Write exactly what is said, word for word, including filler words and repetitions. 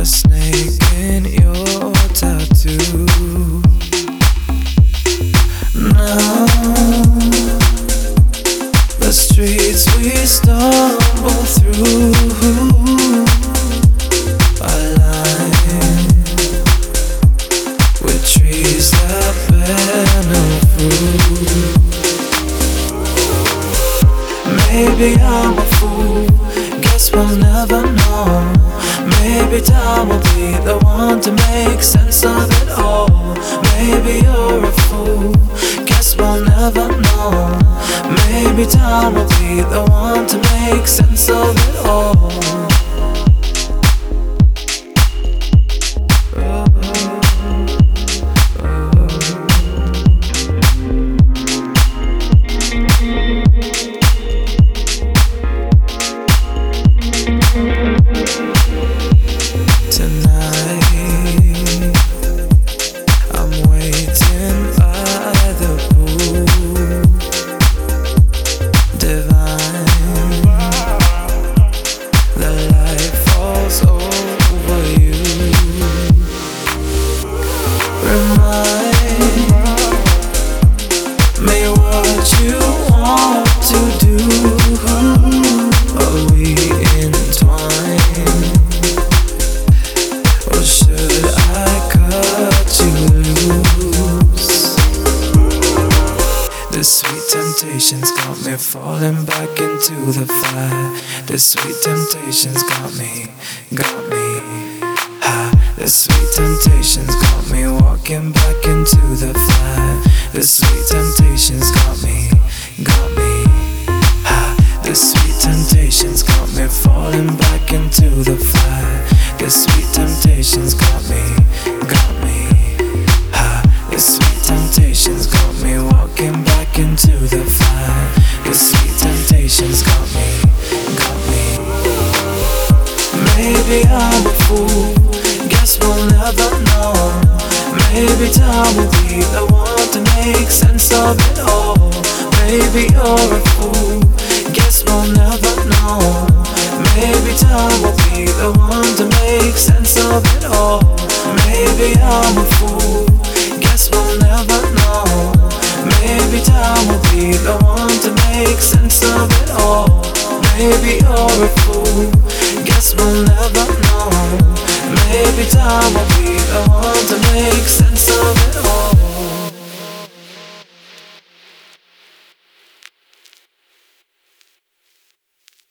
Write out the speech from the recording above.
snake in your tattoo. Now the streets we stumble through are lined with trees that bear no fruit. Maybe I'm a fool, guess we'll never know. Maybe time will be the one to make sense of it all. Maybe you're a fool, guess we'll never know. Maybe time will be the one to make sense of it all. The sweet temptations got me falling back into the fire. The sweet temptations got me, got me high. The sweet temptations got me walking back into the fire. The sweet temptations got me, got me high. The sweet temptations got me falling back into the fire. The sweet temptations got me, got me high. The sweet temptations got me walking back into the fire. The sweet temptations got me, got me. Maybe I'm a fool, guess we'll never know. Maybe time will be the one to make sense of it all. Maybe you're a fool, guess we'll never know. Maybe time will be the one to make sense of it all. Maybe I'm a fool, guess we'll never know. Maybe time will be the one to make sense of it all. Maybe you're a fool, guess we'll never know. Maybe time will be